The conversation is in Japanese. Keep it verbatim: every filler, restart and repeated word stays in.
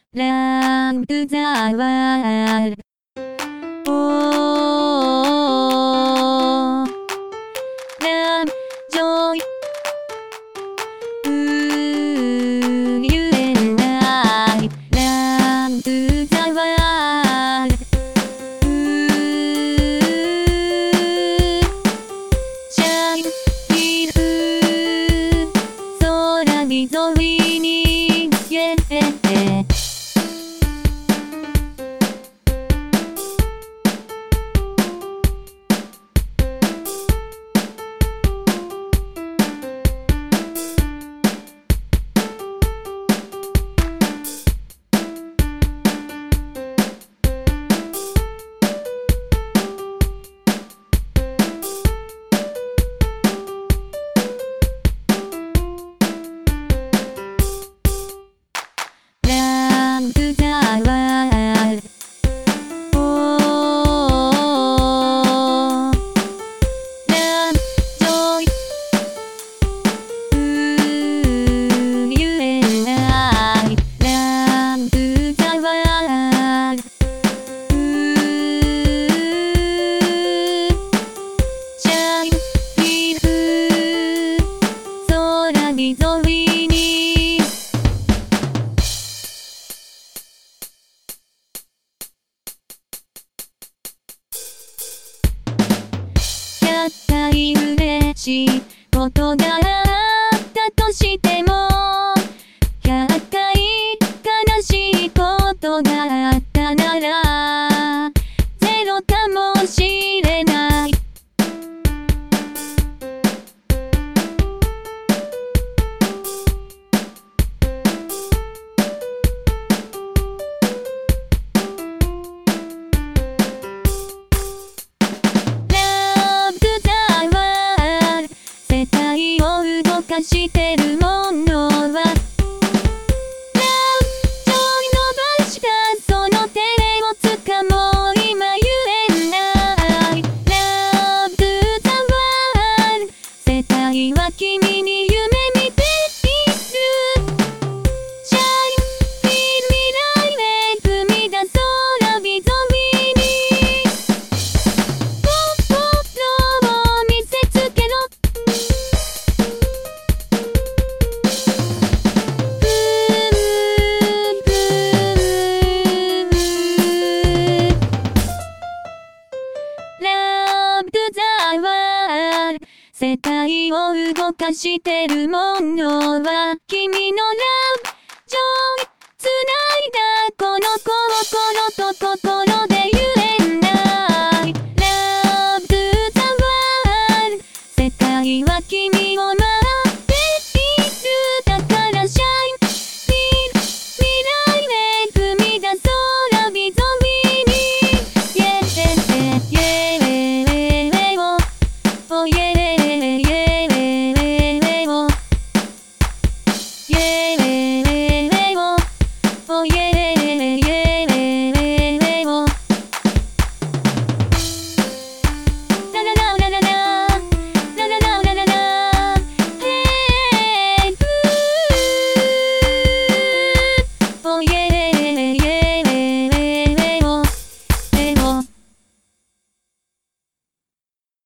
ランプザワールおーランジョイうーゆえないランプザワールうーシャインヒル空に沿いにイエーランプザワールおーランジョイうーゆえないランプザワールうーシャインヒル空に沿いにやったり嬉しいことがあったとしても百回悲しいことがあったならゼロかもしれない世界を動かしてるものはランジョイ伸ばしたその手をつかもう今言えないラブザワール世界は君に夢見ているシャインフィル未来へ踏み出そうラビゾビに心を見せつけろラブザワール世界を動かしてるものは君のラブジョイ繋いだこの心と心で